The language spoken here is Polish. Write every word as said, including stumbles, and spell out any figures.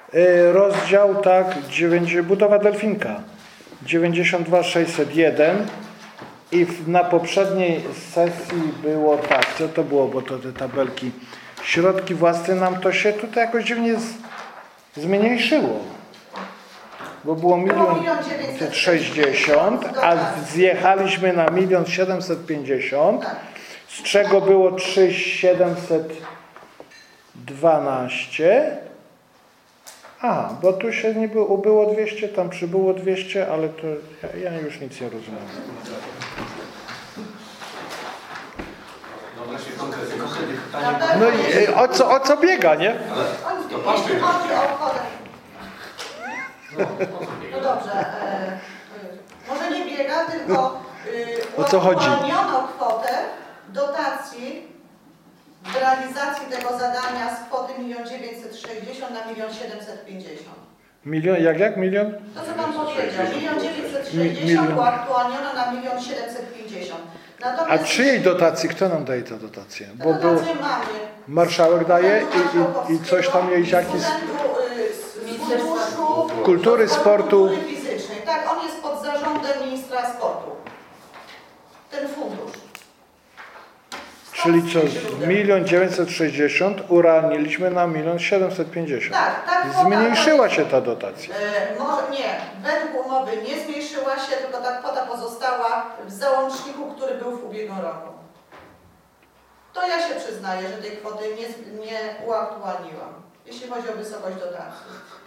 Rozdział, tak, dziewięć, budowa delfinka. dziewięćdziesiąt dwa sześćset jeden i na poprzedniej sesji było tak, co to było, bo to te tabelki, środki własne nam to się tutaj jakoś dziwnie z, zmniejszyło. Bo było milion dziewięćset sześćdziesiąt, a zjechaliśmy na milion siedemset pięćdziesiąt, z czego było trzy tysiące siedemset dwanaście. A, bo tu się nie było, było dwieście, tam przybyło dwieście, ale to ja, ja już nic nie rozumiem. No i o co, o co biega, nie? No patrzcie. No dobrze. E, może nie biega, tylko e, o co chodzi? uaktualniono kwotę dotacji w realizacji tego zadania z kwoty milion dziewięćset sześćdziesiąt na milion siedemset pięćdziesiąt. Milion, jak jak? Milion? To co Pan powiedział, milion dziewięćset sześćdziesiąt uaktualniono na milion siedemset pięćdziesiąt. Natomiast A czyjej dotacji? Kto nam daje tę dotację? Bo dotację był, mamy. marszałek daje i, i, i coś tam jest jakiś... Kultury, sportu. Kultury fizycznej. Tak, on jest pod zarządem ministra sportu. Ten fundusz. Czyli co, z milion dziewięćset sześćdziesiąt urealniliśmy na milion siedemset pięćdziesiąt. Tak, tak. Zmniejszyła się ta dotacja. E, może nie, według umowy nie zmniejszyła się, tylko ta kwota pozostała w załączniku, który był w ubiegłym roku. To ja się przyznaję, że tej kwoty nie, nie uaktualniłam, jeśli chodzi o wysokość dotacji.